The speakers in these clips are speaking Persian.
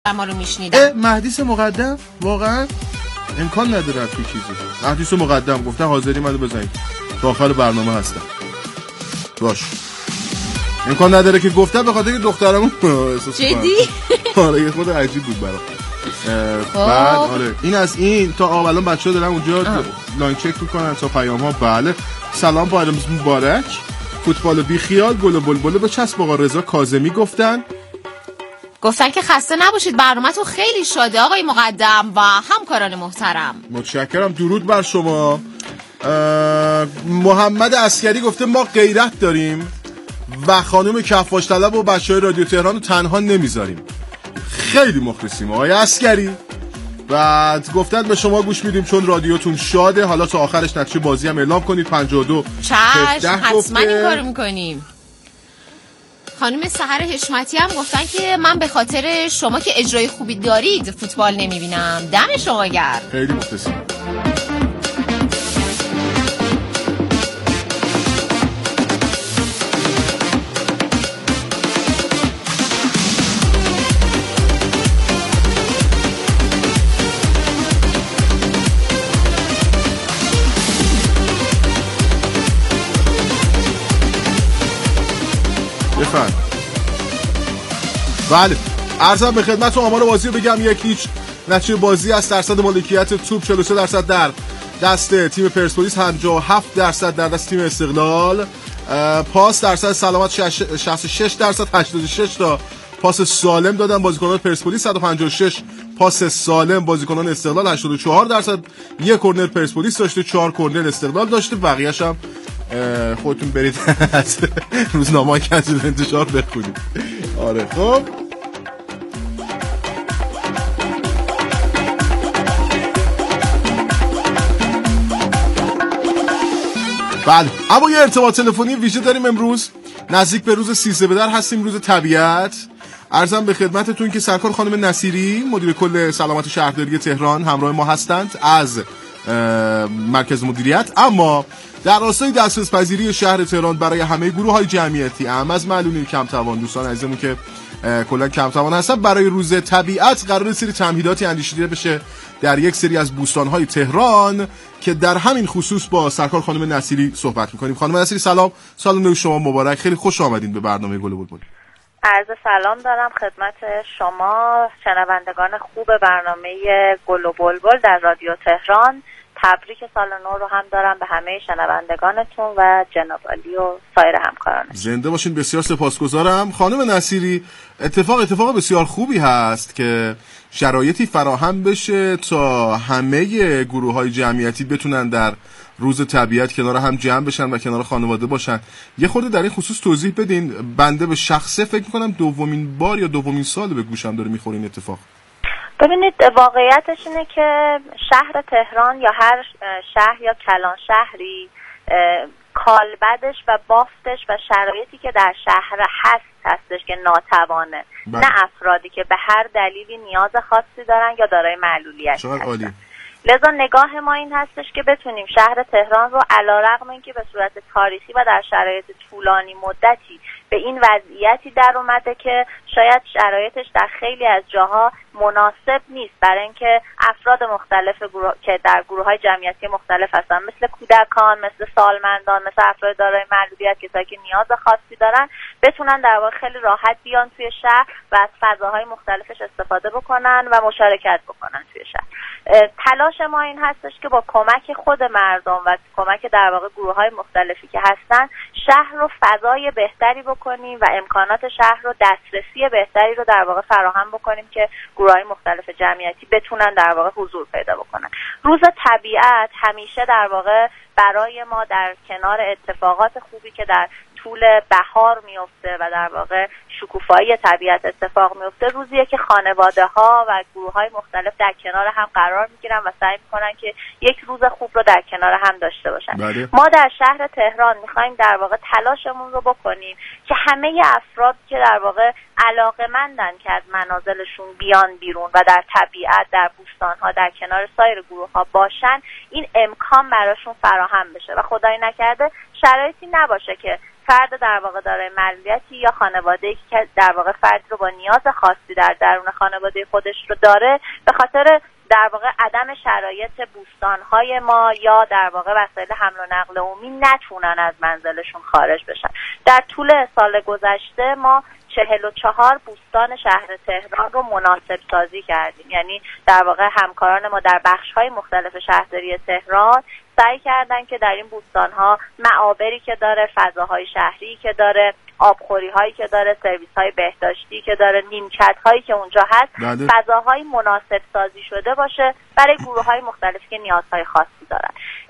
ما رو میشنیدن. مهدیس مقدم واقعا امکان نداره تو چیزی. مهدیس مقدم گفتن حاضری منو بزنید تا آخر برنامه هستم. باش امکان نداره که گفتن به خاطر دخترمون احساس کنم. جدی؟ آره یه خود عجیب بود برام. بعد آره این از این تا الان بچه‌ها دارن اونجا لاین چک میکنن تا پیام‌ها. بله سلام بایرمز مبارک، فوتبال بی خیال، گل و بلبل به چسب. آقا رضا کاظمی گفتن که خسته نباشید، برنامه‌تون خیلی شاده آقای مقدم و همکاران محترم. متشکرم، درود بر شما. محمد عسکری گفته ما غیرت داریم و خانم کفاش طلب و بچهای رادیو تهران رو تنها نمیذاریم. خیلی مخلصیم آقای عسکری. بعد گفتن به شما گوش میدیم چون رادیوتون شاده، حالا تا آخرش نتیجه بازی هم اعلام کنید. 52 چشم حتما این کارو میکنیم. خانم سحر حشمتی هم گفتن که من به خاطر شما که اجرای خوبی دارید فوتبال نمیبینم. دم شما گرم. خیلی مخلصیم. بله عرضم به خدمت آمار بازی رو بگم. 1-0 نتیجه بازی است. درصد مالکیت توپ 43% در دست تیم پرسپولیس، 57% در دست تیم استقلال. پاس درصد سلامت 66%، 86 تا پاس سالم دادن بازیکنان پرسپولیس، 156 پاس سالم بازیکنان استقلال، 84%. یک کورنر پرسپولیس داشته، 4 کورنر استقلال داشته. بقیه‌اش هم خودتون برید از روزنامه‌ای که از انتشار بخونید. آره خب بله اما یه ارتباط تلفنی ویژه داریم امروز. نزدیک به روز 13 بدر هستیم، روز طبیعت. عرضم به خدمتتون که سرکار خانم نصیری مدیر کل سلامت شهرداری تهران همراه ما هستند از مرکز مدیریت. اما در راستای دسترس پذیری شهر تهران برای همه گروه‌های جمعیتی، اهم از معلولین، کم توان، دوستان عزیزمون که کلا کم توان هستن، برای روز طبیعت قرار سری تمهیداتی اندیشیده بشه در یک سری از بوستان‌های تهران که در همین خصوص با سرکار خانم نصیری صحبت می‌کنیم. خانم نصیری سلام، سال نو شما مبارک. خیلی خوش آمدین به برنامه گل و بلبل. عرض سلام دارم خدمت شما شنوندگان خوب برنامه گل و بلبل در رادیو تهران. تبریک سال نو رو هم دارم به همه شنوندگانتون و جناب علی و سایر همکاران. زنده باشین، بسیار سپاسگزارم. خانم نصیری اتفاق بسیار خوبی هست که شرایطی فراهم بشه تا همه گروه‌های جمعیتی بتونن در روز طبیعت کنار هم جمع بشن و کنار خانواده باشن. یه خورده در این خصوص توضیح بدین. بنده به شخصه فکر می‌کنم دومین بار یا دومین سال به گوشم داره می‌خوره این اتفاق. ببینید واقعیتش اینه که شهر تهران یا هر شهر یا کلان شهری کالبدش و بافتش و شرایطی که در شهر هستش که ناتوانه، نه افرادی که به هر دلیلی نیاز خاصی دارن یا دارای معلولیت هستن. لذا نگاه ما این هستش که بتونیم شهر تهران رو علیرغم اینکه به صورت تاریخی و در شرایط طولانی مدتی به این وضعیتی در اومده که شاید شرایطش در خیلی از جاها مناسب نیست برای اینکه افراد مختلف که در گروه‌های جمعیتی مختلف هستن، مثل کودکان، مثل سالمندان، مثل افراد دارای معلولیت، کسایی که نیاز خاصی دارن، بتونن در واقع خیلی راحت بیان توی شهر و از فضاهای مختلفش استفاده بکنن و مشارکت بکنن توی شهر. تلاش ما این هستش که با کمک خود مردم و کمک در واقع گروه‌های مختلفی که هستن شهر رو فضای بهتری بکنیم و امکانات شهر رو، دسترسی بهتری رو در واقع فراهم بکنیم که گروه‌های مختلف جمعیتی بتونن در واقع حضور پیدا بکنن. روز طبیعت همیشه در واقع برای ما در کنار اتفاقات خوبی که در طول بهار میفته و در واقع شکوفایی طبیعت اتفاق میفته، روزیه که خانواده‌ها و گروه‌های مختلف در کنار هم قرار میگیرن و سعی میکنن که یک روز خوب رو در کنار هم داشته باشن. بله. ما در شهر تهران میخوایم در واقع تلاشمون رو بکنیم که همه افراد که در واقع علاقه‌مندن که از منازلشون بیان بیرون و در طبیعت، در بوستان‌ها، در کنار سایر گروه‌ها باشن، این امکان براشون فراهم بشه و خدای نکرده شرایطی نباشه که فرد در واقع دارای معلولیتی یا خانواده‌ای که در واقع فردی رو با نیاز خاصی در درون خانواده خودش رو داره، به خاطر در واقع عدم شرایط بوستان‌های ما یا در واقع وسایل حمل و نقل عمومی نتونن از منزلشون خارج بشن. در طول سال گذشته ما 44 بوستان شهر تهران رو مناسب سازی کردیم. یعنی در واقع همکاران ما در بخش‌های مختلف شهرداری تهران سعی کردن که در این بوستان‌ها معابری که داره، فضاهای شهری که داره، آبخوری‌هایی که داره، سرویس‌های بهداشتی که داره، نیمکت‌هایی که اونجا هست، فضاهای مناسب سازی شده باشه برای گروه‌های مختلفی که نیازهای خاصی دارن.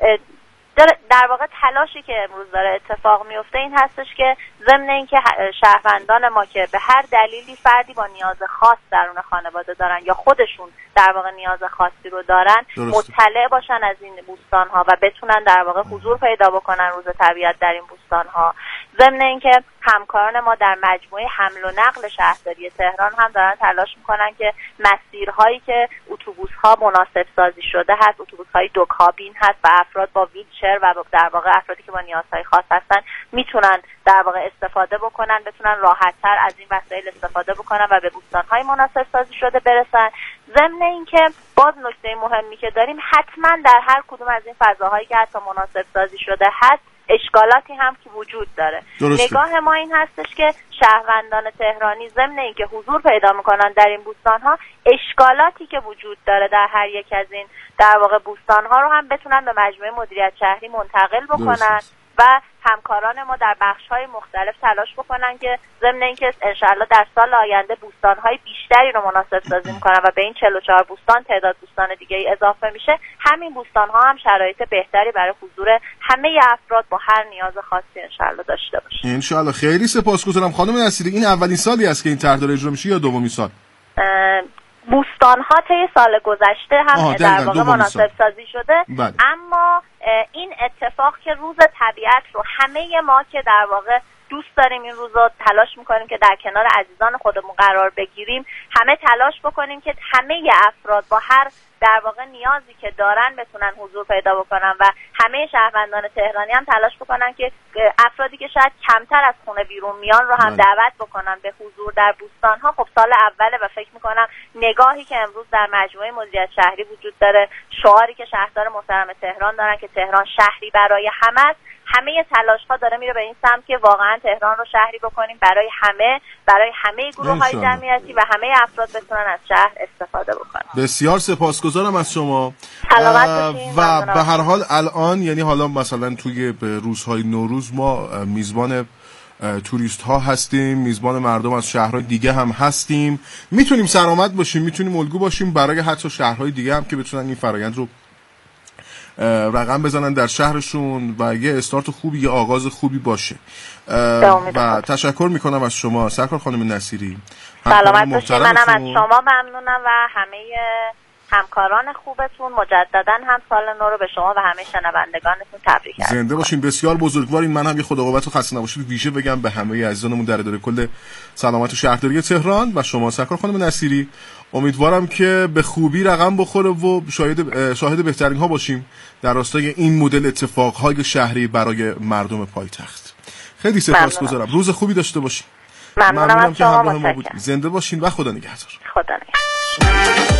در واقع تلاشی که امروز داره اتفاق میفته این هستش که ضمن اینکه شهروندان ما که به هر دلیلی فردی با نیاز خاص درون خانواده دارن یا خودشون در واقع نیاز خاصی رو دارن، مطلع باشن از این بوستان‌ها و بتونن در واقع حضور پیدا بکنن روز طبیعت در این بوستان‌ها. ضمن اینکه همکاران ما در مجموعه حمل و نقل شهرداری تهران هم دارن تلاش میکنن که مسیرهایی که اتوبوس‌ها مناسب سازی شده هست، اتوبوس‌های 2 کابین هست و افراد با ویلچر و در واقع افرادی که با نیازهای خاص هستن میتونن در واقع استفاده بکنن، بتونن راحت‌تر از این وسایل استفاده بکنن و به بوستان‌های مناسب سازی شده برسن. ضمن اینکه باز نکته مهمی که داریم، حتما در هر کدوم از این فضاهایی که حتی مناسب سازی شده هست اشکالاتی هم که وجود داره. نگاه ما این هستش که شهروندان تهرانی ضمن اینکه حضور پیدا میکنن در این بوستان‌ها، اشکالاتی که وجود داره در هر یک از این در واقع بوستان‌ها رو هم بتونن به مجموعه مدیریت شهری منتقل بکنن و همکاران ما در بخش‌های مختلف تلاش بکنن که ضمن اینکه انشالله در سال آینده بوستان‌های بیشتری رو مناسب سازی می‌کنن و به این 44 بوستان تعداد بوستان دیگه‌ای اضافه میشه، همین بوستان‌ها هم شرایط بهتری برای حضور همه افراد با هر نیاز خاصی انشالله داشته باشه. انشالله. خیلی سپاسگزارم خانم نصیری. این اولین سالی است که این طرح داره اجرا میشه یا دومین سال؟ بوستان‌ها طی سال گذشته هم در واقع مناسب سازی شده. اما این اتفاق که روز طبیعت رو همه ما که در واقع دوست داریم این روز رو تلاش میکنیم که در کنار عزیزان خودمون قرار بگیریم، همه تلاش بکنیم که همه افراد با هر در واقع نیازی که دارن بتونن حضور پیدا بکنن و همه شهروندان تهرانی هم تلاش بکنن که افرادی که شاید کمتر از خونه بیرون میان رو هم دعوت بکنن به حضور در بوستان‌ها. خب سال اوله و فکر میکنم نگاهی که امروز در مجموعه مدیریت شهری وجود داره، شعاری که شهردار محترم تهران دارن که تهران شهری برای همه است، همه تلاش‌ها داره میره به این سمت که واقعا تهران رو شهری بکنیم برای همه گروه‌های جمعیتی و همه افراد بتونن از شهر استفاده بکنن. بسیار سپاسگزارم از شما. و به هر حال الان یعنی حالا مثلا توی روزهای نوروز ما میزبان توریست ها هستیم، میزبان مردم از شهرهای دیگه هم هستیم، میتونیم سرآمد باشیم، میتونیم الگو باشیم برای حتی شهرهای دیگه هم که بتونن این فرآیند رو رقم بزنن در شهرشون و یه استارت خوبی، یه آغاز خوبی باشه. و تشکر میکنم از شما سرکار خانم نصیری. سلامت باشید. منم از شما ممنونم و همه همکاران خوبتون. مجددا هم سال نو رو به شما و همه شنوندگانتون تبریک میگم. زنده باشین. بسیار بزرگوارین. من هم یه خدا قوت و خسته نباشید ویژه بگم به همه عزیزانمون در اداره کل سلامت شهرداری تهران و شما سرکار خانم نصیری. امیدوارم که به خوبی رقم بخوره و شاهد بهترین ها باشیم در راستای این مدل اتفاقهای شهری برای مردم پایتخت. خیلی سپاسگزارم. روز خوبی داشته باشین. ممنونم که همراه ما بودید. زنده باشین و خدا نگهدار. خدا نگهدار.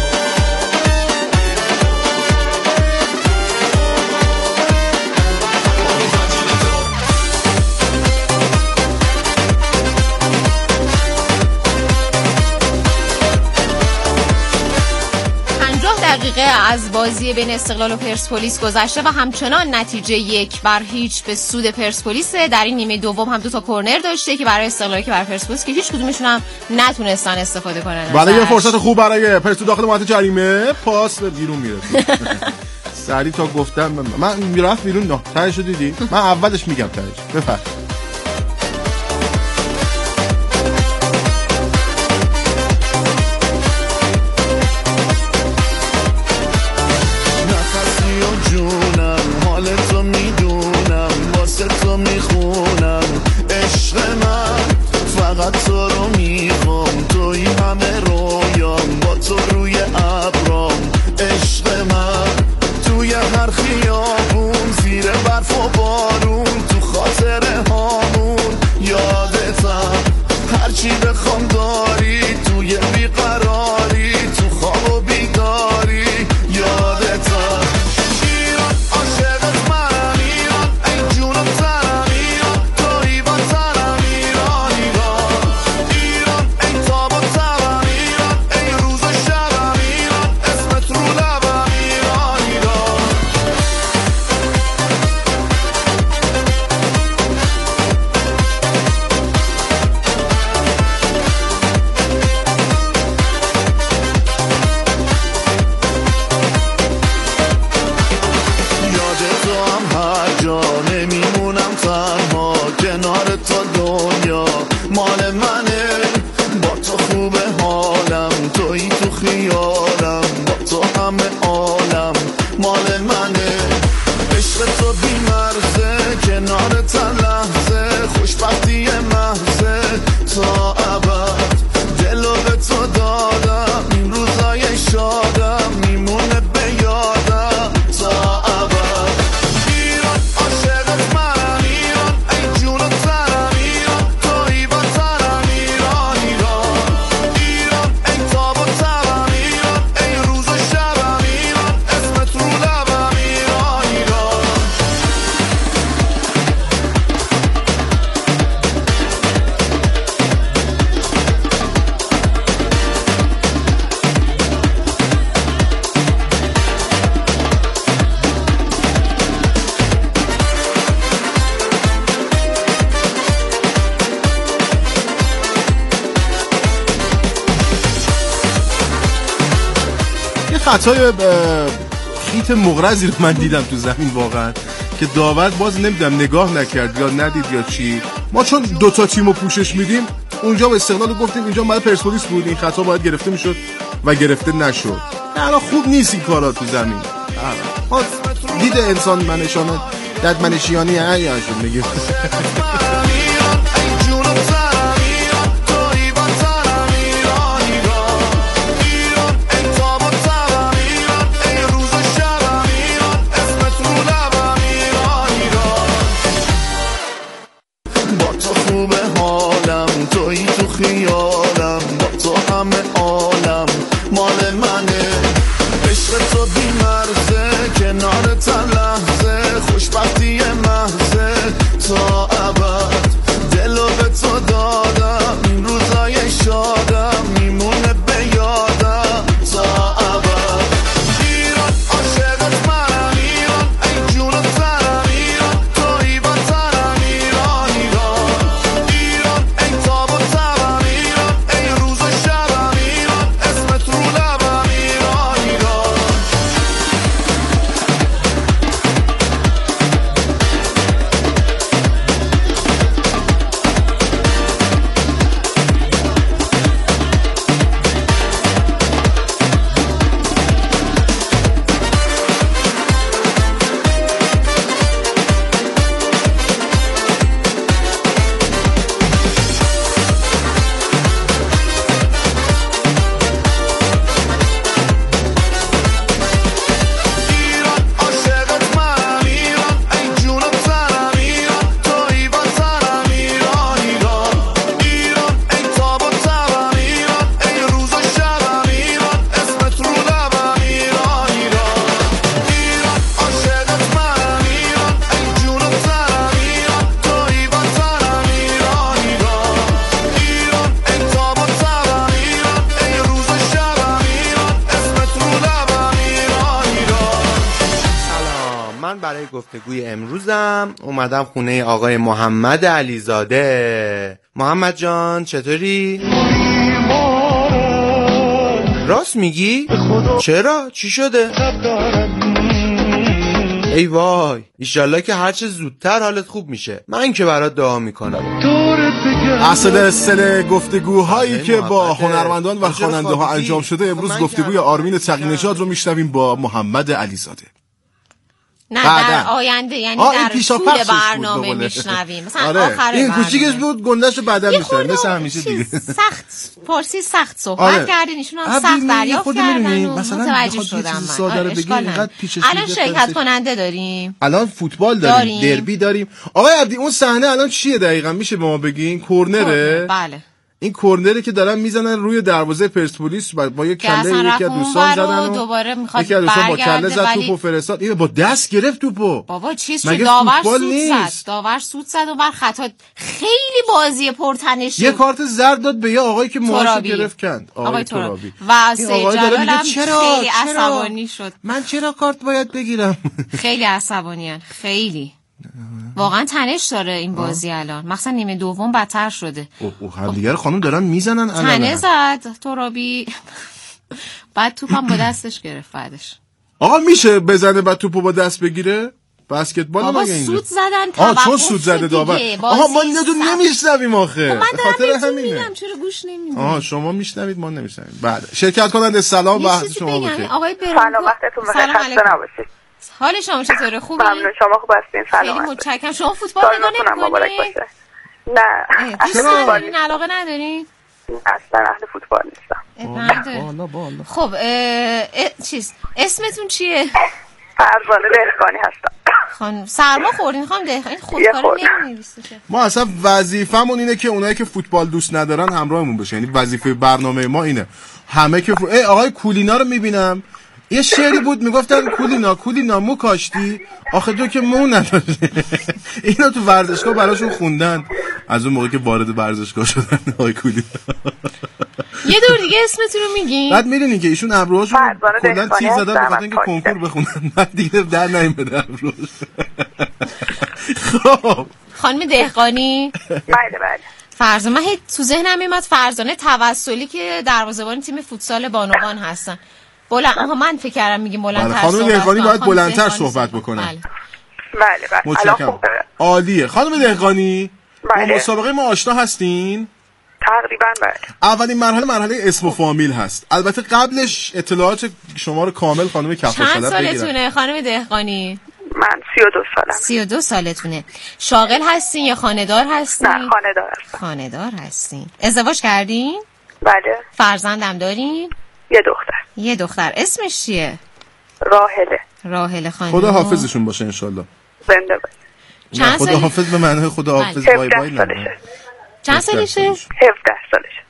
دقیقه از بازی بین استقلال و پرسپولیس گذشته و همچنان نتیجه 1-0 به سود پرسپولیس. در این نیمه دوم هم 2 کورنر داشته که برای استقلال که برای پرسپولیس که هیچ کدومشون هم نتونستن استفاده کنن. برای یه فرصت خوب برای پرسپولیس داخل محوطه جریمه پاس به بیرون میرسه. سری تا گفتم من میرفت بیرون. نه تهش رو دیدی؟ من اولش میگم تهش. بفرم. فقط تو رو میخوام، توی همه رویام، با تو روی ابرام. عشق من توی هر خیابون، زیر برف و بارون، تو خاطره ها خیالم، با تو همه عالم مال منه. عشق تو بی مرزه، کنار تا لحظه، خوشبختی محضه تا ابد. دلو به تو دادم، این روزای شادم میمونه به یادم تا ابد. ایران عاشقت منم، ایران ای جون و تنم، ایران تویی وطنم، ایران ایران ایران ای تاب و تبم، ایران ای روز و شبم، ایران اسمت رو لبم، ایران ایران. یه خطای خیت مغرضی رو من دیدم تو زمین واقعا که داور باز نمیدونم نگاه نکرد یا ندید یا چی. ما چون دوتا تیمو پوشش میدیم اونجا به استقلال گفتیم اینجا باید پرسپولیس بود، این خطا باید گرفته میشد و گرفته نشد. نه خوب نیست این کارا تو زمین. ما دید انسان منشانه دد منشیانی هاشون میگه. خیالم با تو همه عالم مال منه. عشق تو بی مرزه، کنار تا لحظه، خوشبختی محضه تا ابد. دلو به تو دادم، این روزای شادم میمونه به یادم تا ابد. ایران عاشقت منم، ایران ای جون و تنم، ایران تویی وطنم، ایران ایران ایران ای تاب و تبم، ایران ای روز و شبم، ایران اسمت رو لبم، ایران ایران. برای گفتگوی امروزم اومدم خونه آقای محمد علیزاده. محمد جان چطوری؟ راست میگی؟ چرا؟ چی شده؟ ای وای، ایشالله که هرچه زودتر حالت خوب میشه. من که برات دعا میکنم. اصل گفتگوهایی که با هنرمندان و خواننده ها انجام شده امروز گفتگوی آرمین تقی‌نژاد رو میشنویم با محمد علیزاده. نه در آینده، یعنی در طول برنامه میشنویم. مثلا آخر این کوچیکش بود گندش رو بعدا میشنویم مثل همیشه دیگه. سخت پرسی سخت صحبت کردین، ایشون هم سخت دریافت کردن و متوجه شدم من. الان شرکت کننده داریم، الان فوتبال داریم، دربی داریم. آقای عبدی اون صحنه الان چیه دقیقاً میشه به ما بگین؟ کورنره؟ بله این کورنری که دارن میزنن روی دروازه پرسپولیس با یک کله یکی از دوستان زدن و دوباره میخواد یکی از دوستان با کله زد توپو فرستاد. این با دست گرفت توپو. بابا چیز شد، داور سوت زد و بر خطا. خیلی بازی پرتنشی. یه کارت زرد داد به یه آقایی که موهاشو گرفت کند. آقای ترابی. و سیجلال خیلی عصبانی شد. من چرا کارت باید بگیرم؟ خیلی عصبانیان، خیلی واقعا تنش داره این بازی الان، مثلا نیمه دوم بدتر شده. هم دیگه خانم دارن میزنن الان. تنه زد ترابی، بعد توپم با دستش گرفت بعدش. آقا میشه بزنه بعد توپو با دست بگیره؟ بسکتبال بابا مگه اینجا سود زدن چون سود زده داور. آها ما اینو نمیشنویم آخه. من خاطر دارم همینه. میگم چرا گوش نمیدید؟ شما میشنوید ما نمیشنویم. بله شرکت کننده سلام وقت شما بخیر. آقای سلام وقتتون بخیر. خسته نباشید. حال شما چطوره؟ خوبه؟ ممنون شما خوب هستین؟ خیلی سلام. متشکرم. شما فوتبال نگاه نمی‌کنید؟ نه. اصلا علاقه ندارین؟ اصلا اهل فوتبال نیستم. بالا. خب اسمتون چیه؟ فرزانه دهقانی هستم. خانم سرما خوردین خانم دهقانی خودکاری نمی‌نویسه که. ما اصلا وظیفمون اینه که اونایی که فوتبال دوست ندارن همراهمون بشه. یعنی وظیفه برنامه ما اینه. همه که آقای کولینا رو میبینم یه شعری بود میگفتن کولینا مو کاشتی آخه تو که مو نداره. اینا تو ورزشگاه براشون خوندن از اون موقع که وارد ورزشگاه شدن. آقای کولینا یه دور دیگه اسمتون رو میگین؟ بعد میدونین که ایشون ابروهاشون کلا تیر زدن به خاطر اینکه کنکور بخونن. بعد دیگه در نیومده ابروش. خب خانم دهقانی بله فرزانه من تو ذهنم میاد فرزانه توسلی که دروازه‌بان تیم فوتسال بانوان هستن. من فکر کردم میگیم بلندتر. خانم دهقانی باید بلندتر صحبت بکنن. بله متشکرم. عالیه. خانم دهقانی با مسابقه ما آشنا هستین؟ تقریبا بله. اولین مرحله اسم و فامیل هست. البته قبلش اطلاعات شما رو کامل خانم کفاش‌طلب بگیرن. چند سالتونه خانم دهقانی؟ من 32 سالم. 32 سالتونه. شاغل هستین یا خانه‌دار هستین؟ نه خانه‌دار هستم. خانه‌دار هستین. ازدواج کردین؟ بله. فرزندم دارین؟ یه دختر. اسمش چیه؟ راحله خانم. خدا حافظشون باشه انشالله. زنده باشه. چند خدا حافظ به معنی خدا حافظ بای سالشه. چند سالشه؟ 17 سالشه.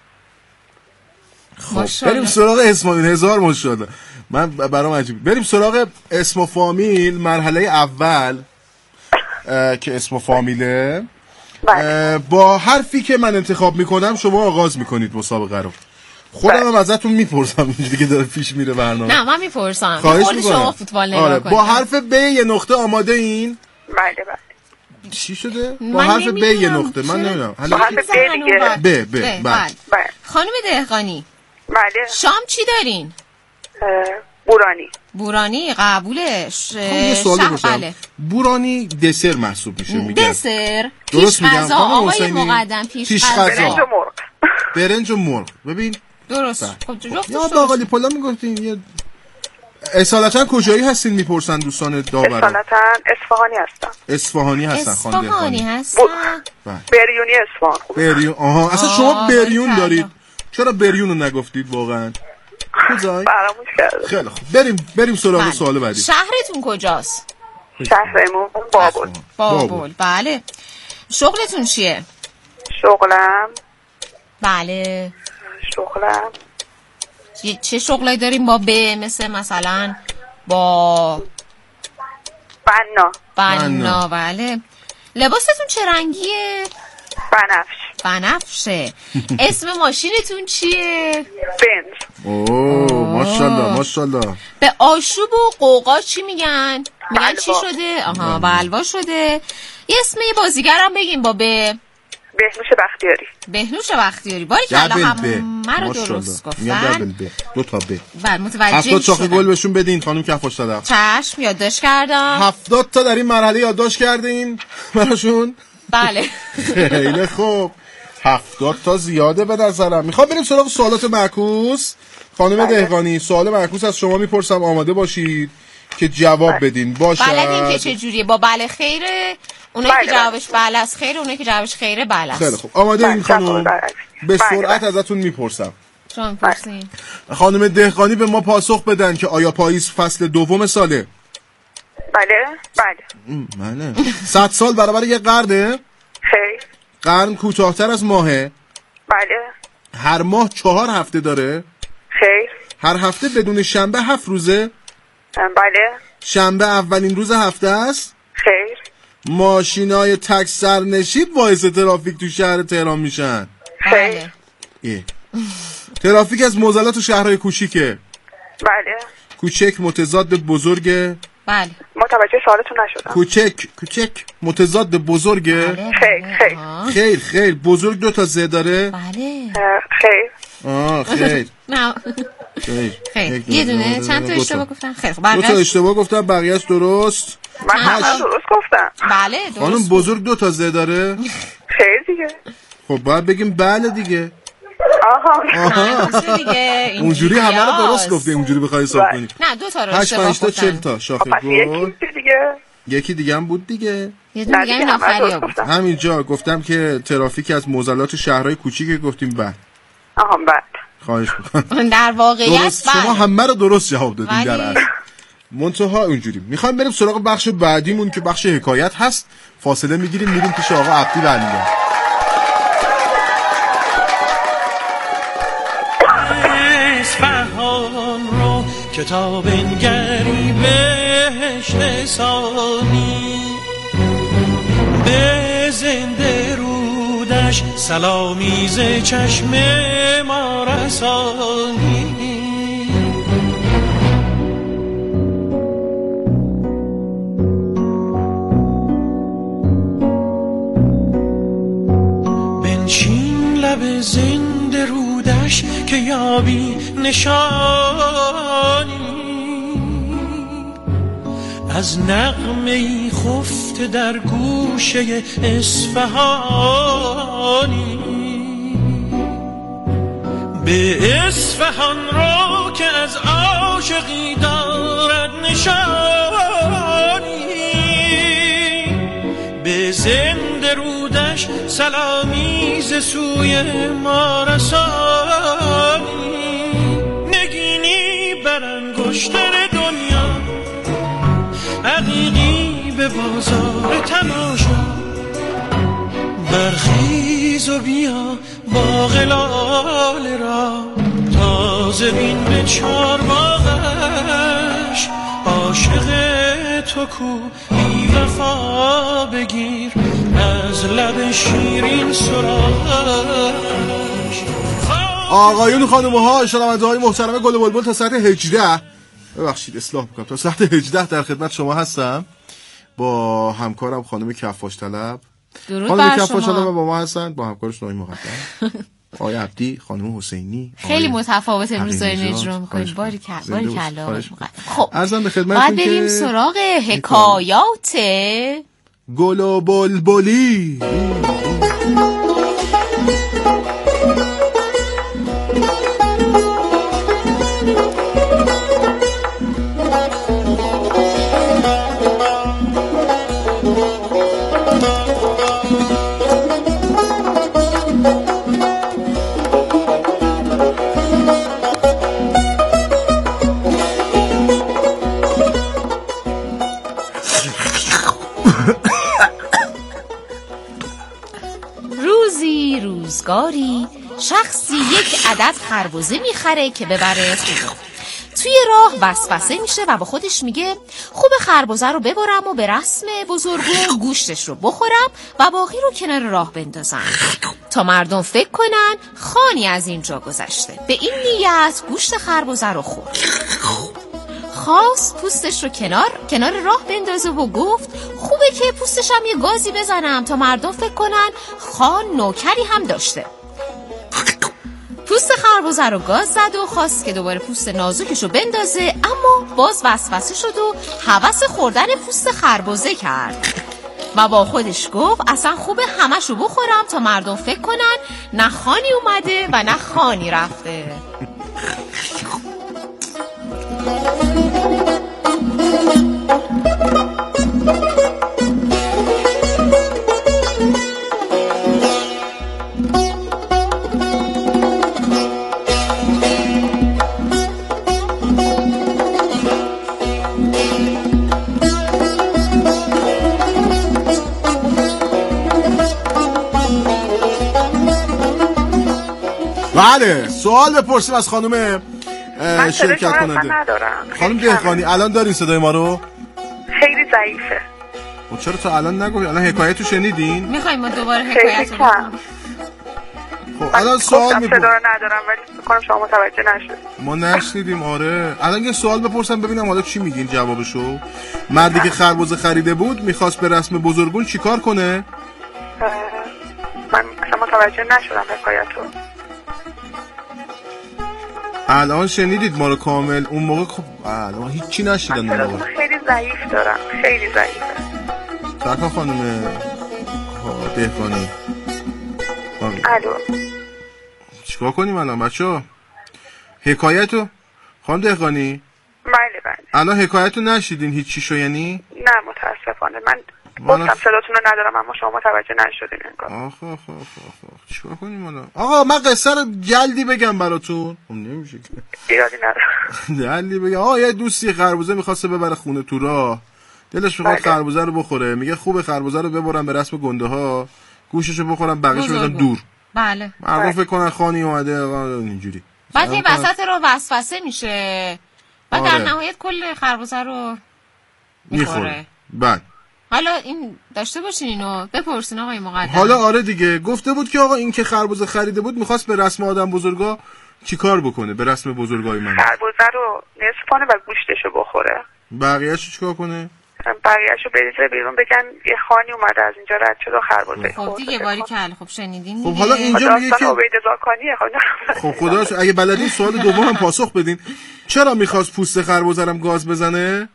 خب بریم سراغ اسم. 1000 ماشاءالله. من برام عجیب. بریم سراغ اسم و فامیل. مرحله اول که اسم و فامیله با حرفی که من انتخاب میکنم شما آغاز میکنید مسابقه رو. خودم هم ازتون میپرسم اینجوری که داره پیش میره برنامه. نه من میپرسم. خواهش میکنم. شما فوتبال نگاه کنید. با حرف ب یه نقطه آماده این؟ بله. چی شده؟ با حرف ب یه نقطه. من نمیدونم. با حرف ب دیگه. بله. خانم دهقانی. بله. شام چی دارین؟ بورانی قبولش. یه سوال بپرسم. بورانی دسر محسوب میشه میگن. دسر؟ درست میگم خانم آقای مقدم پیش غذا. برنج و مرغ. ببین درست. خب جفتش یا باقالی پلا میگفتین. یه اصالتا کجایی هستین میپرسن دوستان داور؟ اصالتا اصفهانی هستم. اصفهانی هستن خانم اصفهانی هستن. بریونی اصفهان. بریون. آها اصلا شما بریون دارید. چرا بریون رو نگفتید واقعا؟ فراموش کردم. خیلی خوب بریم سراغ سوال بعدی. شهرتون کجاست؟ شهرمون بابل. بله. شغلتون چیه؟ شغلم چه شغلی داریم با ب مثلا با بنا. بله. لباستون چه رنگیه؟ بنفشه. اسم ماشینتون چیه؟ بنز. ماشاءالله. به آشوب و قوقا چی میگن؟ میگن چی شده؟ بلوا شده. یه اسم یه بازیگرم بگیم با بهنوش بختیاری. باریکلا همه رو درست گفتن. 2 تا ب. بله متوجه 70 شاخه گل بهشون بدین خانم کفاش‌طلب. چشم یادداشت کردم. 70 تا در این مرحله یادداشت کردین براشون؟ بله. خیلی خوب. 70 تا زیاده به نظرم. میخوام بریم سراغ سوالات معکوس. خانم دهقانی سوال معکوس از شما میپرسم آماده باشید که جواب بدین. باشه. بلدین که چه جوریه؟ با بله خیره؟ اونایی که جوابش بله است خیره، اونایی که جوابش خیره بله است. خیلی خوب. آماده این خانم؟ به سرعت ازتون میپرسم. شما میپرسین. خانم دهقانی به ما پاسخ بدن که آیا پاییز فصل دوم ساله؟ بله. 100 سال برابر یه قرنه؟ خیر. قرن کوتاه‌تر از ماهه؟ بله. هر ماه 4 هفته داره؟ خیر. هر هفته بدون شنبه 7 روزه؟ بله. شنبه اولین روز هفته است؟ خیر. ماشینای تک سرنشین باعث ترافیک تو شهر تهران میشن؟ بله. ترافیک از معضلات شهرهای کوچیکه؟ بله. کوچک متضاد بزرگه؟ بله. متوجه سوالتون نشدم. کوچک متضاد بزرگه؟ خیر. بزرگ 2 تا ز داره؟ بله. خیر. خیر. نه. خیر. یه دونه چند تا اشتباه گفتم؟ خیر. 2 تا اشتباه گفتم بقیه‌اش درست. من همه درست گفتم. بله درست. خانم بزرگ 2 تا ز داره؟ خیر دیگه. خب باید بگیم بله دیگه. آها دیگه اونجوری همه رو درست گفته، اونجوری بخوای حساب کنی. نه 2 تا رو 8 اشتباه 5 تا گفتن. 40 تا شاخه گل. یکی دیگه هم بود دیگه. یه دونه دیگه این آخریا بود. همینجا گفتم که ترافیک از معضلات شهرهای کوچیک گفتیم بله. آها بله. خواهش می‌کنم. در واقعیت شما همه رو درست جواب دادین در اصل. منتها اونجوری. میخوایم بریم سراغ بخش بعدیمون که بخش حکایت هست. فاصله میگیریم میریم پیش آقا عبدی برمیگردیم. اصفهان رو کتاب انگری بهشت ثانی، به زنده رودش سلامی ز چشم ما رسانی. بنشین لب زنده رودش که یابی نشانی از نغمه‌ای خفته در گوشه اصفهانی. به اصفهان رو که از عاشقی دارد نشانی، به زنده رودش سلامی ز سوی ما رسانی. نگینی بر انگشتر دنیا عقیقی به بازار تماشا، برخیز و بیا باغ لاله را تازه بین به چارباغش. عاشق تو کو بی وفا بگیر از لب شیرین سراغش. آقایون خانوم‌ها شنونده‌های محترم گل بلبل تا ساعت 18 ببخشید اصلاح میکنم تا ساعت 18 در خدمت شما هستم با همکارم خانم کفاش طلب. خانم کفاش طلب با ما هستن با همکارش نوعی مقدم آقای عبدی، خانم حسینی. خیلی متفاوت امروز دارین اجرا می‌کنید. باری کلا. خب عرضم به خدمتتون بعد بریم سراغ حکایات گل و بلبلی. روزگاری شخصی یک عدد خربزه میخره که ببره خونه. توی راه وسوسه میشه و با خودش میگه خوب خربزه رو ببرم و به رسم بزرگون گوشتش رو بخورم و باقی رو کنار راه بندازم تا مردم فکر کنن خانی از اینجا گذشته. به این نیت گوشت خربزه رو خورد. خواست پوستش رو کنار راه بندازه و گفت خوبه که پوستش هم یه گازی بزنم تا مردم فکر کنن خان نوکری هم داشته. پوست خربزه رو گاز زد و خواست که دوباره پوست نازکش رو بندازه، اما باز وسوسه شد و هوس خوردن پوست خربزه کرد و با خودش گفت اصلا خوبه همش رو بخورم تا مردم فکر کنن نه خانی اومده و نه خانی رفته. بله سوال بپرسیم از خانم شرکت کننده. خانم دهقانی الان دارین صدای ما رو؟ خیلی ضعیفه. و چرا تا الان نگوید؟ الان حکایتو شنیدین؟ میخوایم ما دوباره حکایت رو بکنیم. خب الان سوال میپرسم. صدا رو ندارم ولی فکر کنم شما متوجه نشدید. ما نشنیدیم. آره الان یه سوال بپرسم ببینم حالا چی میگین جوابشو. مردی که خربزه خریده بود میخواست به رسم بزرگون چیکار کنه؟ من اصلا متوجه نشدم حکایتو. الان شنیدید ما رو کامل؟ اون موقع خب الان هیچی نشیدن اون موقع. خیلی ضعیف دارم، خیلی ضعیفه. سرکار خانم دهقانی. الو. چیکار کنیم الان بچه‌ها؟ حکایتو خانم دهقانی؟ بله. الان حکایتو نشیدین هیچی شو یعنی؟ نه متاسفانه من گفتم صداتون رو ندارم اما شما متوجه نشدین انگار. آخ چیکار کنیم الان؟ آقا من قصه رو جلدی بگم براتون. خب نمیشه که. ایرادی نداره. جلدی بگم. آقا یه دوستی خربوزه می‌خواسته ببره خونه تو راه. دلش می‌خواد خربوزه رو بخوره. میگه خوبه خربوزه رو ببرن به رسم گنده ها. گوششو بخورن بقیه‌شو بدن دور. بله. مردم فکر کنن خانی اومده اینجوری. بعد این وسط رو وسوسه میشه. بعد در نهایت کل خربوزه رو میخوره. بعد حالا این داشته باشین اینو بپرسین آقای مقدم. حالا آره دیگه گفته بود که آقا این که خربوزه خریده بود میخواست به رسم آدم بزرگا چیکار بکنه، به رسم بزرگای من خربوزه رو نصف کنه و گوشتشو بخوره. بقیه‌اشو چیکار کنه؟ بقیه‌اشو بریزه بیرون بگن یه خانی اومده از اینجا رد شد و خربوزه خب دیگه باری کله. خب شنیدین خب حالا اینجا میگه که خب خداش اگه بلدین سوال دوم هم پاسخ بدین. چرا میخواست پوست خربوزه رو گاز بزنه؟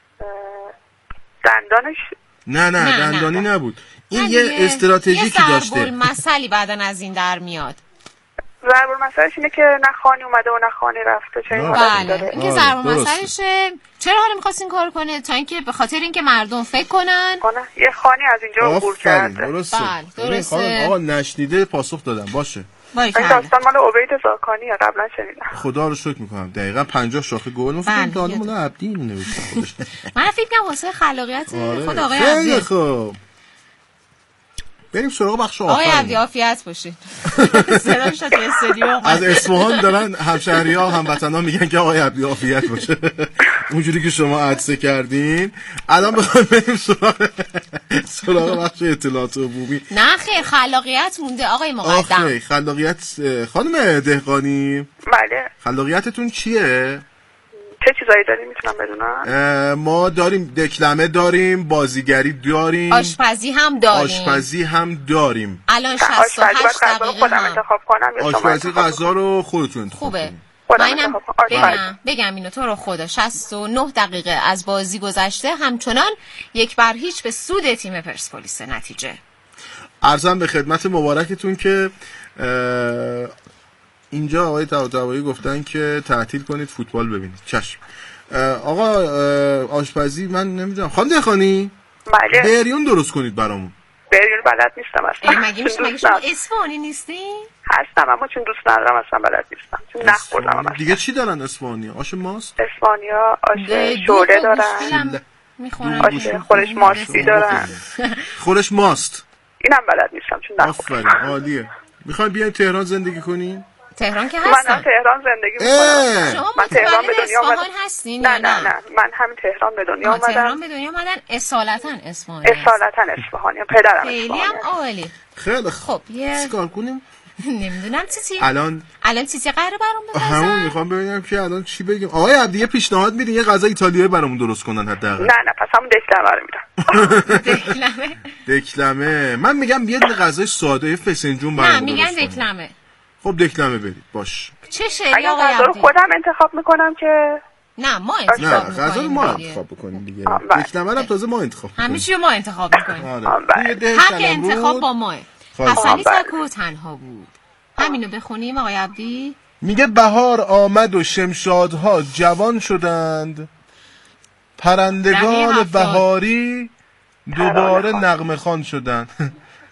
دندانش نه دندانی نبود. این یه استراتژیکی داشته. یه ضرب المثلی بعدن از این در میاد. ضرب المثلش اینه که نه خانی اومده و نه خانی رفته. بله این که ضرب المثلشه. چرا حالا می‌خواست این کار کنه؟ تا اینکه به خاطر اینکه مردم فکر کنن یه خانی از اینجا عبور کرده. درسته. آقا نشنیده پاسخ دادم باشه. این داستان مال عبید زاکانی قبلا شنیدم. خدا رو شکر میکنم. دقیقاً 50 شاخه گل مفهوم دالمون عبدی نوشته خودش. من فکر کنم واسه خلاقیت خود آقای عبدی. خیلی خوب. بریم سراغ بخش آخر. آقای عبدی عافیت باشید. صدا شد تو استودیو. از اصفهان دارن همشهری‌ها هموطنا میگن که آقای عبدی عافیت باشه. اونجوری که شما عطسه کردین. الان بخوایم بریم سراغ بخش اطلاعات عمومی. نه خیر خلاقیت مونده آقای مقدم. آخه خلاقیت خانم دهقانی. بله. خلاقیتتون چیه؟ چه چیزایی داریم میتونم بدونم؟ ما داریم دکلمه داریم، بازیگری داریم، آشپزی هم داریم. الان 68 دقیقه خودم انتخاب کنم یا آشپزی غذا رو خودتون انتخاب کنید. خوبه. بگم اینو تو رو خدا 69 دقیقه از بازی گذشته همچنان 1-0 به سود تیم پرسپولیس نتیجه. عرضم به خدمت مبارکتون که اینجا آقای طباطبایی گفتن که تعطیل کنید فوتبال ببینید. چشم. آقا آشپزی من نمیدونم. خانم دهقانی بله. بریون درست کنید برامون. بریون بلد نیستم اصلا. مگه شما اصفهانی نیستی؟ هستم اما چون دوست ندارم اصلا بلد نیستم. چون نخوردم اصلا. دیگه چی دارن اصفهانی؟ آش ماست؟ اصفهانیا آش شوله دارن. میخورن. آش خورش ماستی دارن. خورش ماست. اینم بلد نیستم چون نخوردم. آفرین عالیه. میخواین بیاین تهران زندگی کنین؟ تهران که هستم. من تهران زندگی میکنم. شما من تهران به دنیا اومدم هستین؟ نه من همین تهران به دنیا اومدم. تهران به دنیا اومدن اصالتا اصفهانی. اصفهانی پدرم خیلی هم عالی. خیلی خب چیکار کنیم؟ نمیدونم چی الان چیزی قراره برام بزنن. همون میخوام ببینم که الان چی بگیم. آقای عبدی پیشنهاد میدین یه غذا ایتالیایی برامون درست کنن حداقل. نه پس همون دکلمه رو میدم. دکلمه من میگم یه غذای ساده فسنجون برامون درست کنن. نه میگن دکلمه. خب دکلمه برید باش. چه شعری آقای عبدی؟ اگه خودم انتخاب میکنم که نه ما انتخاب میکنیم. غذا رو ما انتخاب بکنیم دیگه. دکلمه رو تازه ما انتخاب کنیم. همه چی رو ما انتخاب میکنیم. حق انتخاب با ماه. حسنی سکو تنها بود. همینو بخونیم آقای عبدی. میگه بهار آمد و شمشادها جوان شدند، پرندگان بهاری دوباره نغمه خوان شدند.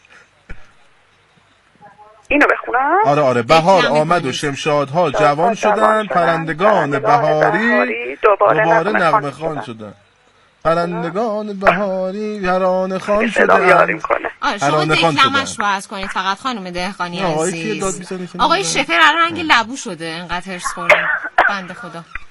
اینو بخونم؟ آره بهار آمد و شمشادها جوان شدند، پرندگان بهاری دوباره نغمه خوان شدند. پرندگان بهاری ترانه خوان شدند. شما دکلمش رو عرض کنید فقط خانم دهقانی عزیز. آقای شفر رنگ لبو شده انقدر هرس کنه بنده خدا.